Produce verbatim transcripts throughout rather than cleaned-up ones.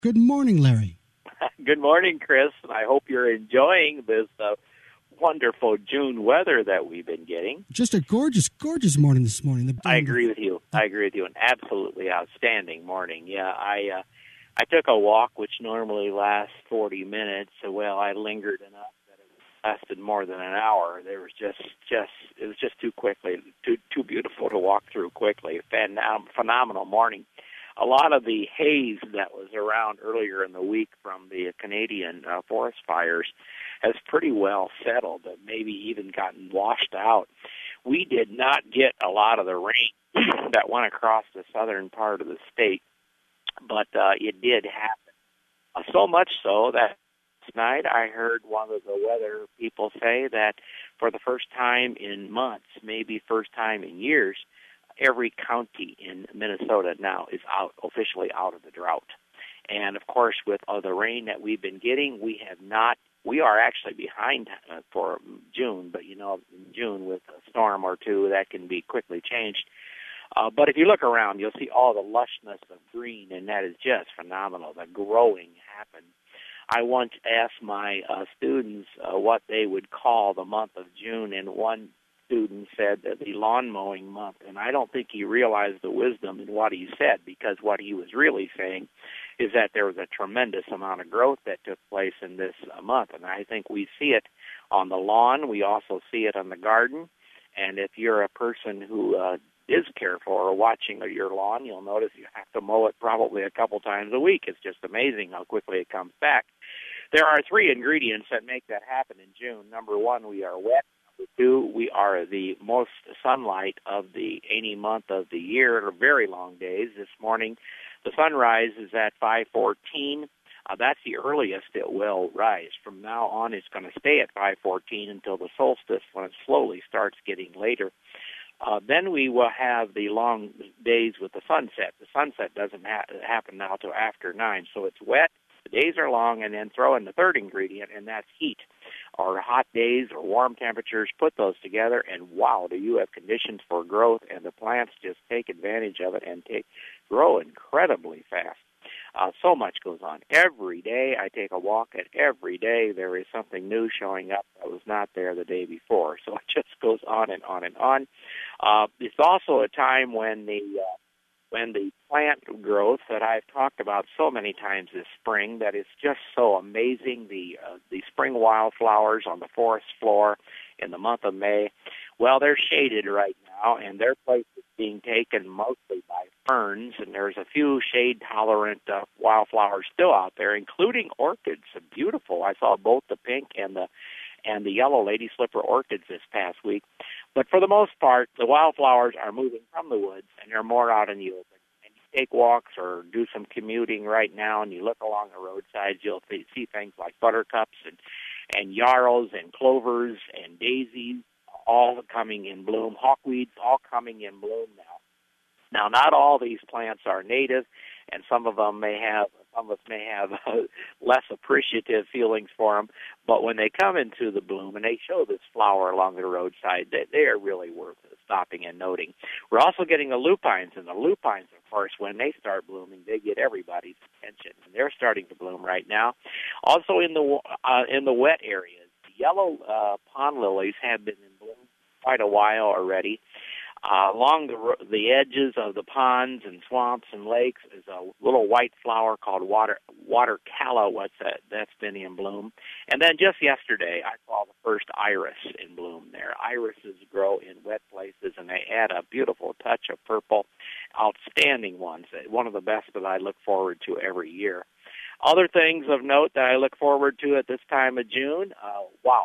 Good morning, Larry. Good morning, Chris. I hope you're enjoying this uh, wonderful June weather that we've been getting. Just a gorgeous, gorgeous morning this morning. The, I agree with you. I agree with you. An absolutely outstanding morning. Yeah, I uh, I took a walk, which normally lasts forty minutes. So, well, I lingered enough that it lasted more than an hour. There was just, just it was just too quickly, too too beautiful to walk through quickly. Phen- phenomenal morning. A lot of the haze that was around earlier in the week from the Canadian uh, forest fires has pretty well settled, and maybe even gotten washed out. We did not get a lot of the rain that went across the southern part of the state, but uh, it did happen. Uh, so much so that tonight I heard one of the weather people say that for the first time in months, maybe first time in years, every county in Minnesota now is out officially out of the drought. And, of course, with all the rain that we've been getting, we have not, we are actually behind uh, for June, but, you know, in June with a storm or two, that can be quickly changed. Uh, but if you look around, you'll see all the lushness of green, and that is just phenomenal. The growing happens. I once asked my uh, students uh, what they would call the month of June, and one student said that the lawn mowing month, and I don't think he realized the wisdom in what he said, because what he was really saying is that there was a tremendous amount of growth that took place in this uh, month, and I think we see it on the lawn. We also see it on the garden, and if you're a person who uh, is careful or watching your lawn, you'll notice you have to mow it probably a couple times a week. It's just amazing how quickly it comes back. There are three ingredients that make that happen in June. Number one, we are wet. Two, we are the most sunlight of the any month of the year, or very long days. This morning, the sunrise is at five fourteen. Uh, that's the earliest it will rise. From now on, it's going to stay at five fourteen until the solstice, when it slowly starts getting later. Uh, then we will have the long days with the sunset. The sunset doesn't ha- happen now till after nine, so it's wet. The days are long, and then throw in the third ingredient, and that's heat. Or hot days or warm temperatures, put those together, and wow, do you have conditions for growth, and the plants just take advantage of it and take grow incredibly fast. Uh, so much goes on. Every day I take a walk, and every day there is something new showing up that was not there the day before. So it just goes on and on and on. Uh, it's also a time when the uh, when the plant growth that I've talked about so many times this spring, that is just so amazing, the uh, the spring wildflowers on the forest floor in the month of May, well, they're shaded right now, and their place is being taken mostly by ferns, and there's a few shade-tolerant uh, wildflowers still out there, including orchids. Beautiful. I saw both the pink and the and the yellow lady slipper orchids this past week. But for the most part, the wildflowers are moving from the woods, and they're more out in the open. And you take walks or do some commuting right now, and you look along the roadsides, you'll see things like buttercups and, and yarrows and clovers and daisies all coming in bloom, hawkweeds all coming in bloom now. Now, not all these plants are native, and some of them may have, some of us may have uh, less appreciative feelings for them, but when they come into the bloom and they show this flower along the roadside, they, they are really worth stopping and noting. We're also getting the lupines, and the lupines, of course, when they start blooming, they get everybody's attention, and they're starting to bloom right now. Also in the uh, in the wet areas, the yellow uh, pond lilies have been in bloom quite a while already. Uh, along the the edges of the ponds and swamps and lakes is a little white flower called water water calla. What's that? That's been in bloom. And then just yesterday, I saw the first iris in bloom there. Irises grow in wet places, and they add a beautiful touch of purple. Outstanding ones. One of the best that I look forward to every year. Other things of note that I look forward to at this time of June. Uh, wow.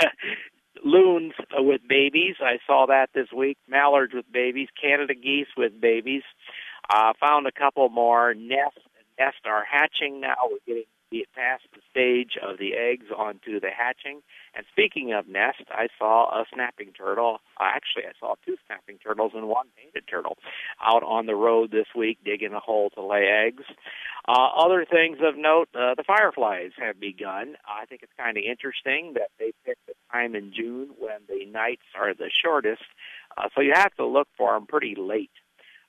Loons with babies. I saw that this week. Mallards with babies. Canada geese with babies. Uh, found a couple more. Nests nests are hatching now. We're getting past the stage of the eggs onto the hatching. And speaking of nests, I saw a snapping turtle. Uh, actually, I saw two snapping turtles and one painted turtle out on the road this week digging a hole to lay eggs. Uh, other things of note, uh, the fireflies have begun. I think it's kind of interesting that they picked the time in June when the nights are the shortest, uh, so you have to look for them pretty late.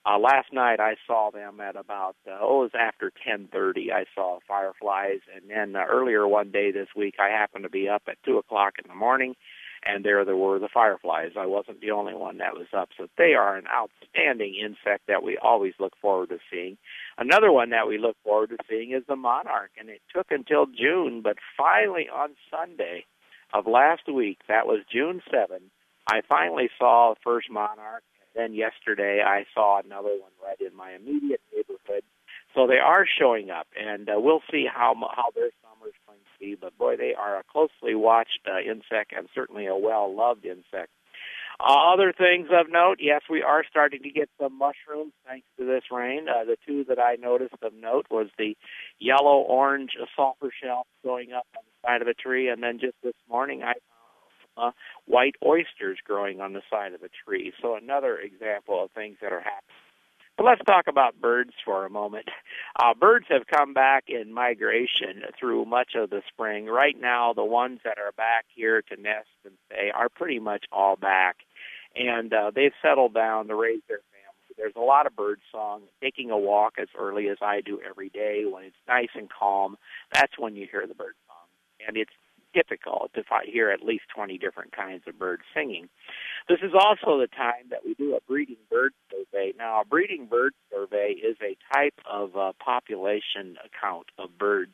Uh, last night I saw them at about, uh, oh, it was after ten thirty. I saw fireflies. And then uh, earlier one day this week, I happened to be up at two o'clock in the morning, and there there were the fireflies. I wasn't the only one that was up. So they are an outstanding insect that we always look forward to seeing. Another one that we look forward to seeing is the monarch, and it took until June, but finally on Sunday of last week, that was June seventh, I finally saw the first monarch. Then yesterday I saw another one right in my immediate neighborhood. So they are showing up, and uh, we'll see how how their summer is going to be. But, boy, they are a closely watched uh, insect and certainly a well-loved insect. Uh, other things of note, yes, we are starting to get some mushrooms thanks to this rain. Uh, the two that I noticed of note was the yellow-orange sulfur shells going up on the side of a tree, and then just this morning I Uh, white oysters growing on the side of a tree. So another example of things that are happening. But let's talk about birds for a moment. Uh, birds have come back in migration through much of the spring. Right now, the ones that are back here to nest and stay are pretty much all back. And uh, they've settled down to raise their family. There's a lot of bird song. Taking a walk as early as I do every day when it's nice and calm, that's when you hear the bird song. And it's typical to hear at least twenty different kinds of birds singing. This is also the time that we do a breeding bird survey. Now, a breeding bird survey is a type of uh, population account of birds,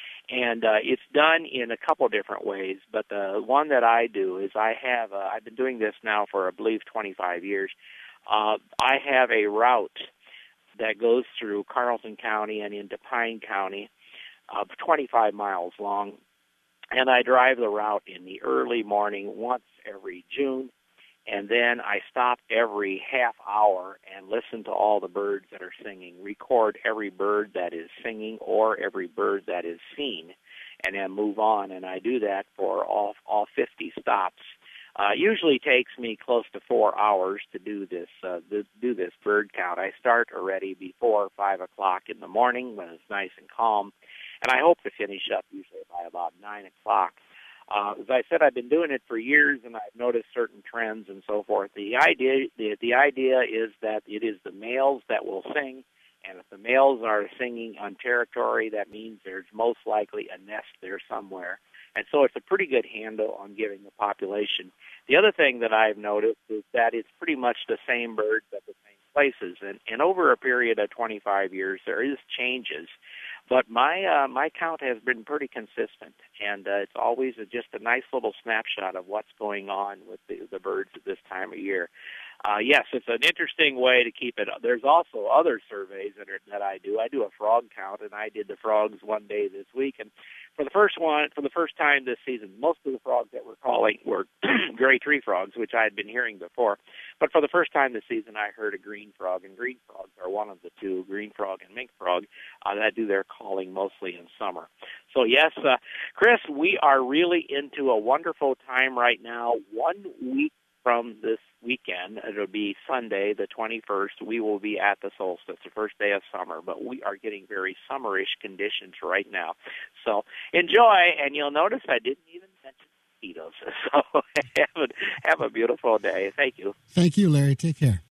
and uh, it's done in a couple different ways, but the one that I do is I have, uh, I've been doing this now for, I believe, twenty-five years. Uh, I have a route that goes through Carlton County and into Pine County, uh, twenty-five miles long. And I drive the route in the early morning once every June, and then I stop every half hour and listen to all the birds that are singing, record every bird that is singing or every bird that is seen, and then move on. And I do that for all all fifty stops. Uh, usually takes me close to four hours to do this uh, th- do this bird count. I start already before five o'clock in the morning when it's nice and calm, and I hope to finish up usually by about nine o'clock. Uh, as I said, I've been doing it for years, and I've noticed certain trends and so forth. The idea the, the idea is that it is the males that will sing, and if the males are singing on territory, that means there's most likely a nest there somewhere. And so it's a pretty good handle on giving the population. The other thing that I've noticed is that it's pretty much the same birds at the same places. And, and over a period of twenty-five years, there is changes. But my uh, my count has been pretty consistent, and uh, it's always a, just a nice little snapshot of what's going on with the, the birds at this time of year. Uh, yes, it's an interesting way to keep it. There's also other surveys that are, that I do. I do a frog count, and I did the frogs one day this week. And for the first one, for the first time this season, most of the frogs that we're calling were gray tree frogs, which I had been hearing before. But for the first time this season, I heard a green frog, and green frogs are one of the two, green frog and mink frog, uh, that do their calling mostly in summer. So yes, uh, Chris, we are really into a wonderful time right now. One week from this weekend, it'll be Sunday, the twenty-first, we will be at the solstice, the first day of summer, but we are getting very summerish conditions right now. So enjoy, and you'll notice I didn't even mention mosquitoes. So have a, have a beautiful day. Thank you. Thank you, Larry. Take care.